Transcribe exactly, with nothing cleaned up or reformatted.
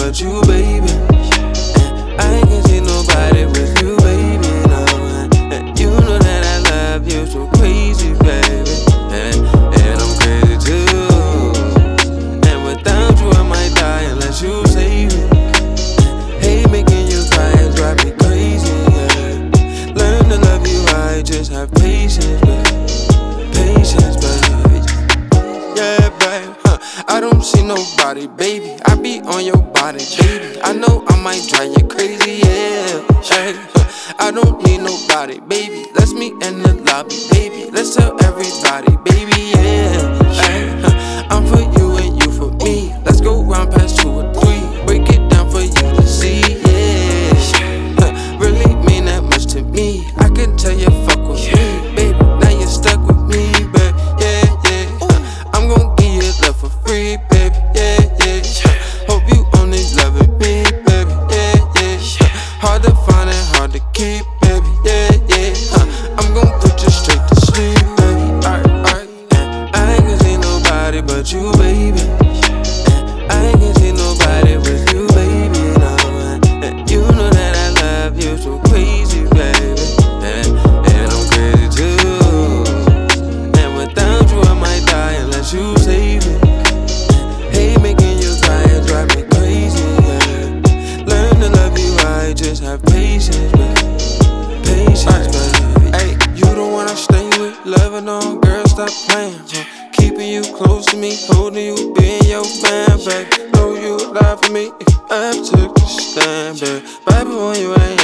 but you, baby. And I ain't gonna see nobody with you, baby. No, and you know that I love you so crazy, baby. And, and I'm crazy too. And without you, I might die unless you save me. Hate making you cry and drive me crazy, yeah. Learn to love you, I just have patience, baby. Patience, baby. Yeah, babe, huh. I don't see nobody, baby. I be on your body, baby. I know I might drive you crazy, yeah. Hey, huh. I don't need nobody, baby. Let's meet in the lobby, baby. Let's tell everybody, baby, yeah. Hey, huh. I'm for you and you for me. Let's go round past two or three. Break it down for you to see, yeah. Huh. Really mean that much to me. I can tell you fuck with me, baby. Now you're stuck with me, baby. Yeah, yeah. Huh. I'm gon' give you love for free, baby. Yeah, yeah. Huh. Hope you only loving me, baby. Yeah, yeah. Huh. Hard to find and hard to keep, baby. Yeah, yeah. Huh. I'm gon' put you straight to sleep, baby. Alright, alright. I ain't gonna see nobody but you, baby. I ain't gonna see nobody with you, baby. No, and you know that I love you so crazy, baby. And, and I'm crazy too. And without you, I might die unless you save me. Hate making you cry and drive me crazy, yeah. Learn to love you, I just have patience, baby. Patience, baby. Hey, you the one I stay with, loving on, girl, stop playing, huh? Keeping you close to me, holding you, being your man, baby. Know you would die for me if you ever took the stand, baby. Baby, when you ain't